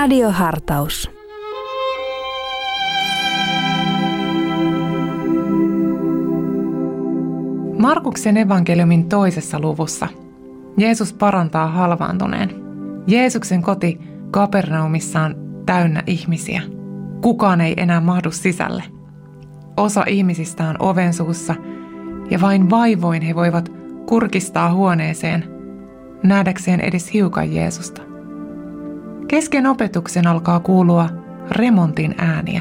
Radiohartaus. Markuksen evankeliumin 2. luvussa Jeesus parantaa halvaantuneen. Jeesuksen koti Kapernaumissa on täynnä ihmisiä. Kukaan ei enää mahdu sisälle. Osa ihmisistä on oven suussa ja vain vaivoin he voivat kurkistaa huoneeseen nähdäkseen edes hiukan Jeesusta. Kesken opetuksen alkaa kuulua remontin ääniä.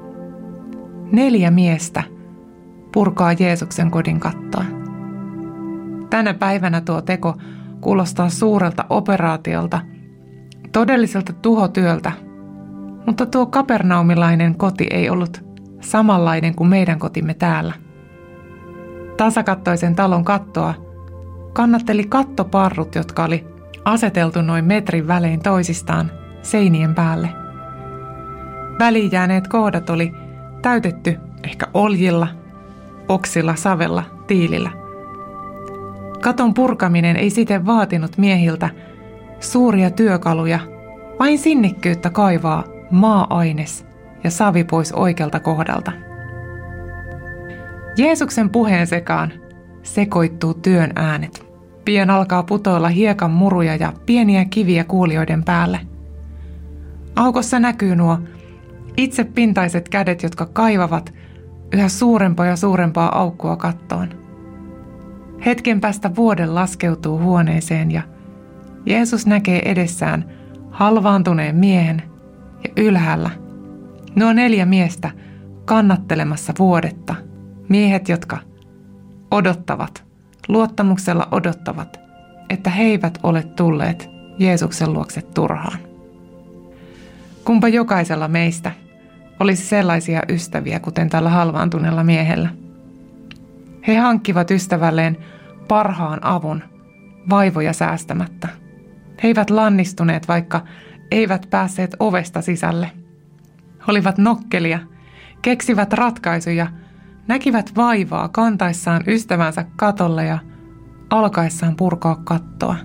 4 miestä purkaa Jeesuksen kodin kattoa. Tänä päivänä tuo teko kuulostaa suurelta operaatiolta, todelliselta tuhotyöltä, mutta tuo kapernaumilainen koti ei ollut samanlainen kuin meidän kotimme täällä. Tasakattoisen talon kattoa kannatteli kattoparrut, jotka oli aseteltu noin metrin välein toisistaan seinien päälle. Väliin jääneet kohdat oli täytetty ehkä oljilla, oksilla, savella, tiilillä. Katon purkaminen ei siten vaatinut miehiltä suuria työkaluja, vain sinnikkyyttä kaivaa maa-aines ja savi pois oikealta kohdalta. Jeesuksen puheen sekaan sekoittuu työn äänet. Pian alkaa putoilla hiekan muruja ja pieniä kiviä kuulijoiden päälle. Aukossa näkyy nuo itsepintaiset kädet, jotka kaivavat yhä suurempaa ja suurempaa aukkoa kattoon. Hetken päästä vuode laskeutuu huoneeseen ja Jeesus näkee edessään halvaantuneen miehen ja ylhäällä nuo 4 miestä kannattelemassa vuodetta. Miehet, jotka odottavat, luottamuksella odottavat, että he eivät ole tulleet Jeesuksen luokse turhaan. Kumpa jokaisella meistä olisi sellaisia ystäviä, kuten tällä halvaantuneella miehellä. He hankkivat ystävälleen parhaan avun, vaivoja säästämättä. He eivät lannistuneet, vaikka eivät päässeet ovesta sisälle. Olivat nokkelia, keksivät ratkaisuja, näkivät vaivaa kantaessaan ystävänsä katolle ja alkaessaan purkaa kattoa.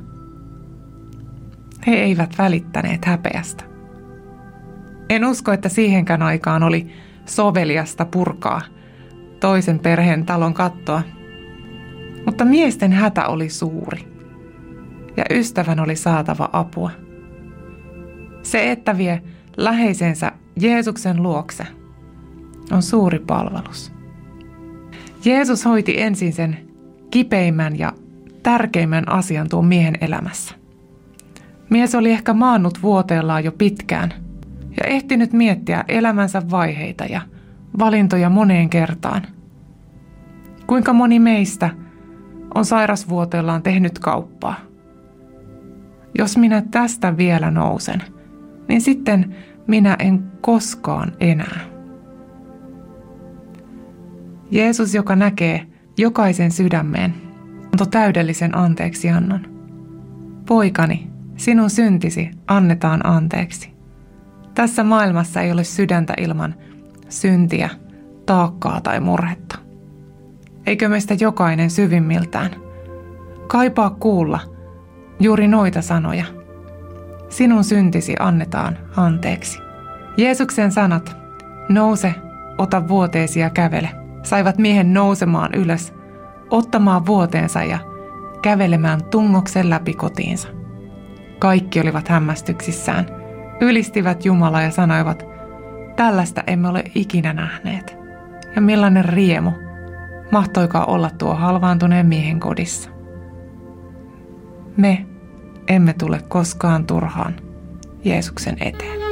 He eivät välittäneet häpeästä. En usko, että siihenkään aikaan oli soveliasta purkaa toisen perheen talon kattoa, mutta miesten hätä oli suuri ja ystävän oli saatava apua. Se, että vie läheisensä Jeesuksen luokse, on suuri palvelus. Jeesus hoiti ensin sen kipeimmän ja tärkeimmän asian tuon miehen elämässä. Mies oli ehkä maannut vuoteellaan jo pitkään ja ehtinyt miettiä elämänsä vaiheita ja valintoja moneen kertaan. Kuinka moni meistä on sairasvuoteellaan tehnyt kauppaa? Jos minä tästä vielä nousen, niin sitten minä en koskaan enää. Jeesus, joka näkee jokaisen sydämeen, antoi täydellisen anteeksiannon. Poikani, sinun syntisi annetaan anteeksi. Tässä maailmassa ei ole sydäntä ilman syntiä, taakkaa tai murhetta. Eikö meistä jokainen syvimmiltään kaipaa kuulla juuri noita sanoja? Sinun syntisi annetaan anteeksi. Jeesuksen sanat, nouse, ota vuoteesi ja kävele, saivat miehen nousemaan ylös, ottamaan vuoteensa ja kävelemään tungoksen läpi kotiinsa. Kaikki olivat hämmästyksissään, ylistivät Jumalaa ja sanoivat, tällaista emme ole ikinä nähneet. Ja millainen riemu mahtoikaan olla tuo halvaantuneen miehen kodissa. Me emme tule koskaan turhaan Jeesuksen eteen.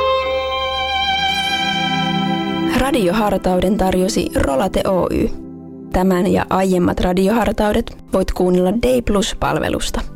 Radiohartauden tarjosi Rolate Oy. Tämän ja aiemmat radiohartaudet voit kuunnella Day Plus-palvelusta.